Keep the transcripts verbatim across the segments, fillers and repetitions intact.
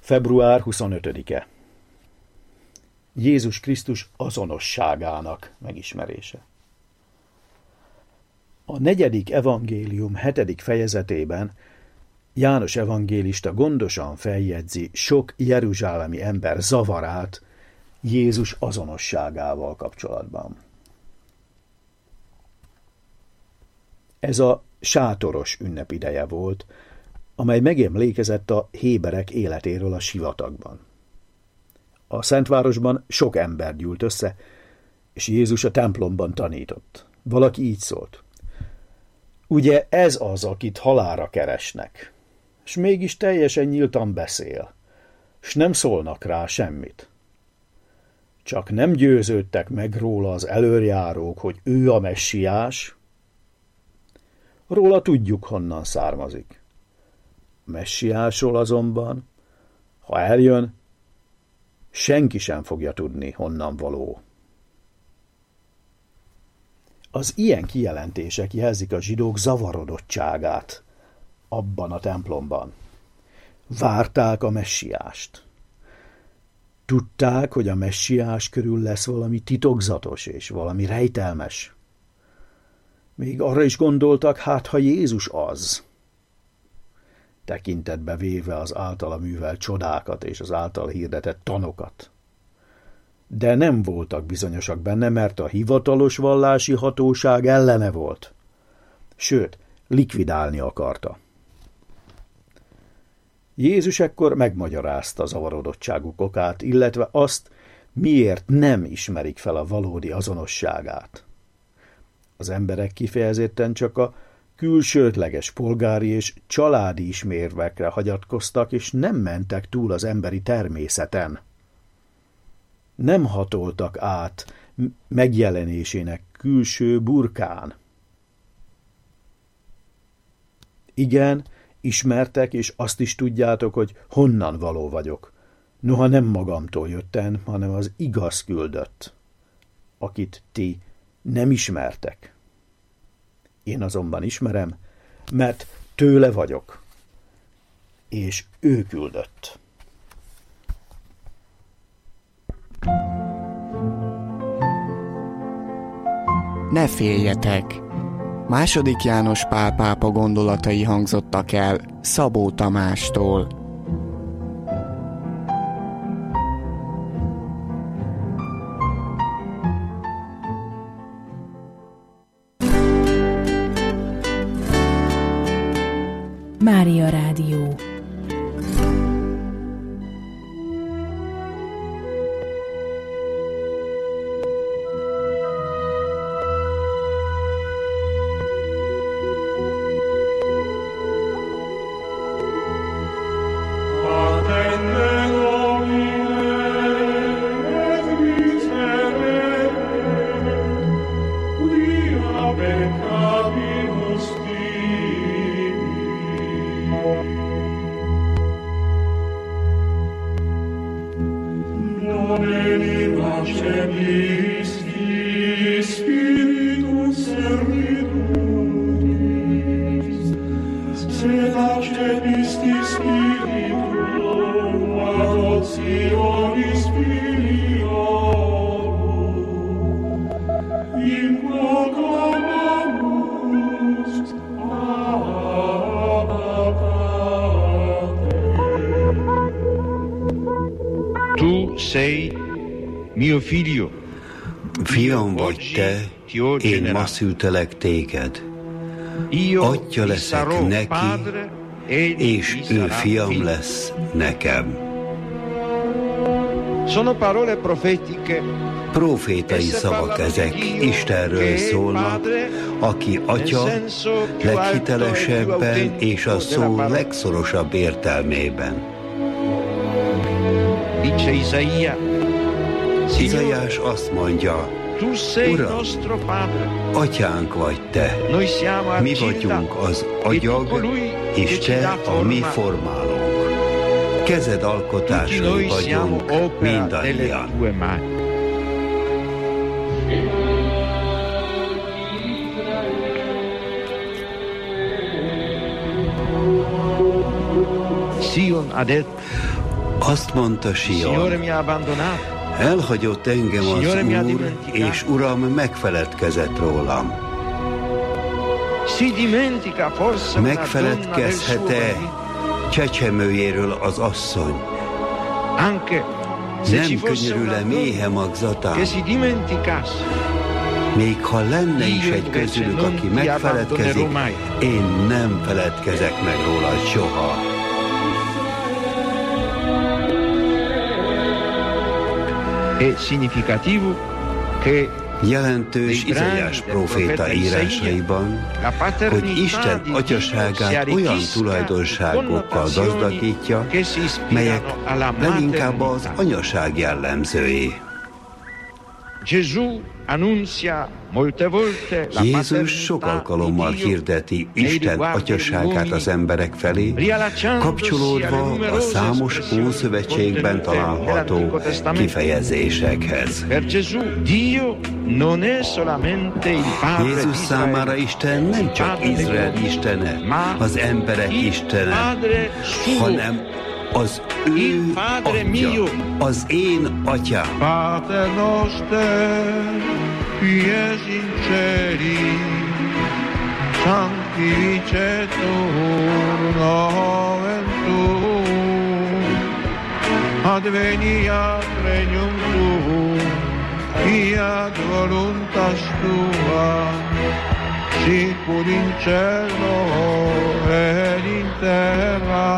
február huszonötödike. Jézus Krisztus azonosságának megismerése. A negyedik evangélium hetedik fejezetében János evangélista gondosan feljegyzi sok jeruzsálemi ember zavarát Jézus azonosságával kapcsolatban. Ez a sátoros ünnepideje volt, amely megemlékezett a héberek életéről a sivatagban. A Szentvárosban sok ember gyűlt össze, és Jézus a templomban tanított. Valaki így szólt: ugye ez az, akit halálra keresnek, s mégis teljesen nyíltan beszél, s nem szólnak rá semmit. Csak nem győződtek meg róla az előjárók, hogy ő a messiás? Róla tudjuk, honnan származik. Messiásról azonban, ha eljön, senki sem fogja tudni, honnan való. Az ilyen kijelentések jelzik a zsidók zavarodottságát abban a templomban. Várták a messiást. Tudták, hogy a messiás körül lesz valami titokzatos és valami rejtelmes. Még arra is gondoltak, hát ha Jézus az, tekintetbe véve az általa művelt csodákat és az által hirdetett tanokat. De nem voltak bizonyosak benne, mert a hivatalos vallási hatóság ellene volt. Sőt, likvidálni akarta. Jézus ekkor megmagyarázta zavarodottságuk okát, illetve azt, miért nem ismerik fel a valódi azonosságát. Az emberek kifejezetten csak a külsődleges polgári és családi ismérvekre hagyatkoztak, és nem mentek túl az emberi természeten. Nem hatoltak át megjelenésének külső burkán. Igen, ismertek, és azt is tudjátok, hogy honnan való vagyok. Noha nem magamtól jöttem, hanem az igaz küldött, akit ti nem ismertek. Én azonban ismerem, mert tőle vagyok, és ő küldött. Ne féljetek! Második János Pál pápa gondolatai hangzottak el Szabó Tamástól. Mária Rádió. Fiam vagy te, én ma szültelek téged. Atya leszek neki, és ő fiam lesz nekem. Profétai szavak ezek, Istenről szólnak, aki atya leghitelesebben és a szó legszorosabb értelmében. Izaiás azt mondja: Uram, atyánk vagy te, mi vagyunk az agyag, és te a mi formálónk. Kezed alkotásai vagyunk mindannyian. Azt mondta Sion, elhagyott engem az Úr, és Uram megfeledkezett rólam. Megfeledkezhet-e csecsemőjéről az asszony? Nem könyörül-e méhe magzatán? Még ha lenne is egy közülük, aki megfeledkezik, én nem feledkezek meg róla soha. Jelentős Izaiás próféta írásaiban, hogy Isten atyaságát olyan tulajdonságokkal gazdagítja, melyek leginkább az anyaság jellemzői. Jézus sok alkalommal hirdeti Isten atyaságát az emberek felé, kapcsolódva a számos Ószövetségben található kifejezésekhez. Jézus számára Isten nem csak Izrael istene, az emberek istene, hanem az ő atya, az én atyám. Pater noster, qui es in celi, sanctificetur nomen tuum, adveniat regnum tuum, fiat voluntas tua, sicur in cielo et in terra.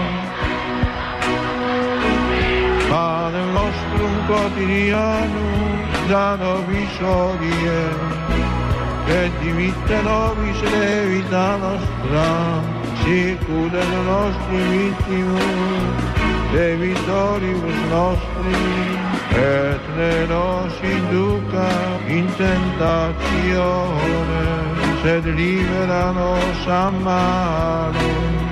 Panem nostrum quotidianum da nobis hodie, et dimitte nobis debita nostra, sicut et nostrum vittimus debitoribus nostris, et ne nos induca in tentatione, sed libera nos a malo.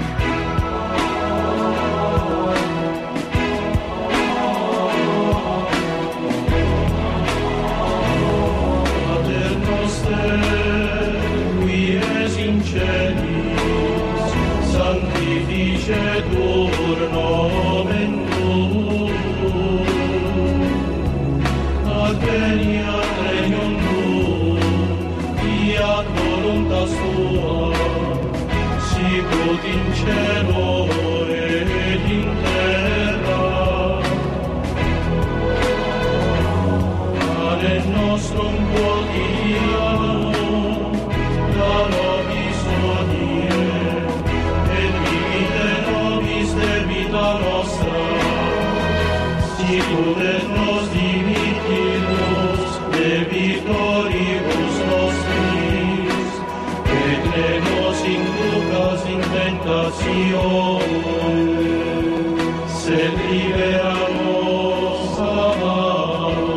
Sanctificetur nomen tuum, adveniat regnum tuum, fiat voluntas tua, sicut in cielo et in terra. Panem nostrum quotidianum da nobis hodie, debita nostra, sicut et nos dimittimus debitoribus nostris, et ne nos inducas in tentatione, sed libera nos a malo.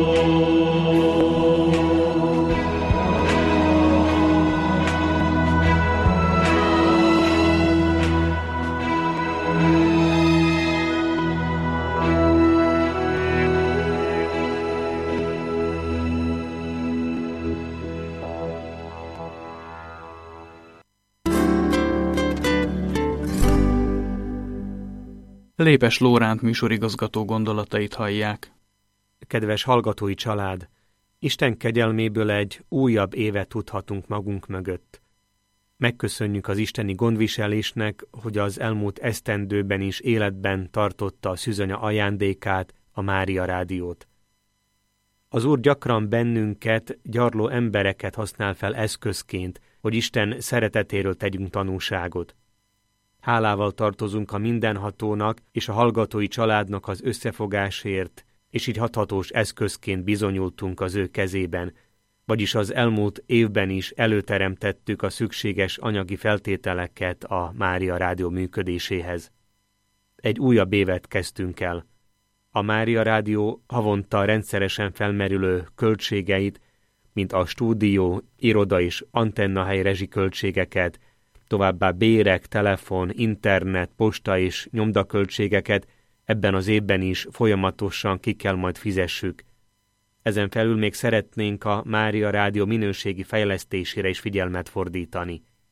Lépes Lóránt műsorigazgató gondolatait hallják. Kedves hallgatói család! Isten kegyelméből egy újabb évet tudhatunk magunk mögött. Megköszönjük az isteni gondviselésnek, hogy az elmúlt esztendőben is életben tartotta a szűzanya ajándékát, a Mária Rádiót. Az Úr gyakran bennünket, gyarló embereket használ fel eszközként, hogy Isten szeretetéről tegyünk tanúságot. Hálával tartozunk a mindenhatónak és a hallgatói családnak az összefogásért, és így hathatós eszközként bizonyultunk az ő kezében, vagyis az elmúlt évben is előteremtettük a szükséges anyagi feltételeket a Mária Rádió működéséhez. Egy újabb évet kezdtünk el. A Mária Rádió havonta rendszeresen felmerülő költségeit, mint a stúdió, iroda és antennahely rezsiköltségeket, továbbá bérek, telefon, internet, posta és nyomdaköltségeket ebben az évben is folyamatosan ki kell majd fizessük. Ezen felül még szeretnénk a Mária Rádió minőségi fejlesztésére is figyelmet fordítani.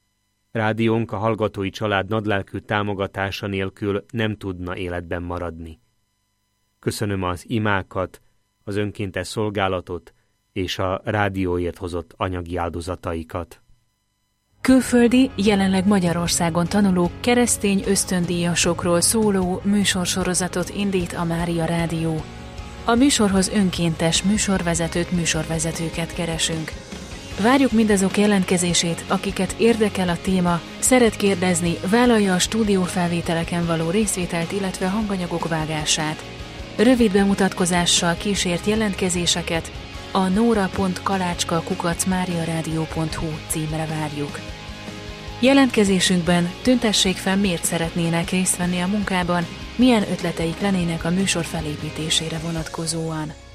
Rádiónk a hallgatói család nagylelkű támogatása nélkül nem tudna életben maradni. Köszönöm az imákat, az önkéntes szolgálatot és a rádióért hozott anyagi áldozataikat. Külföldi, jelenleg Magyarországon tanuló keresztény ösztöndíjasokról szóló műsorsorozatot indít a Mária Rádió. A műsorhoz önkéntes műsorvezetőt, műsorvezetőket keresünk. Várjuk mindazok jelentkezését, akiket érdekel a téma, szeret kérdezni, vállalja a stúdiófelvételeken való részvételt, illetve hanganyagok vágását. Rövid bemutatkozással kísért jelentkezéseket a nóra pont kalácska kukac máriaradio pont hu címre várjuk. Jelentkezésünkben tüntessék fel, miért szeretnének részt venni a munkában, milyen ötleteik lennének a műsor felépítésére vonatkozóan.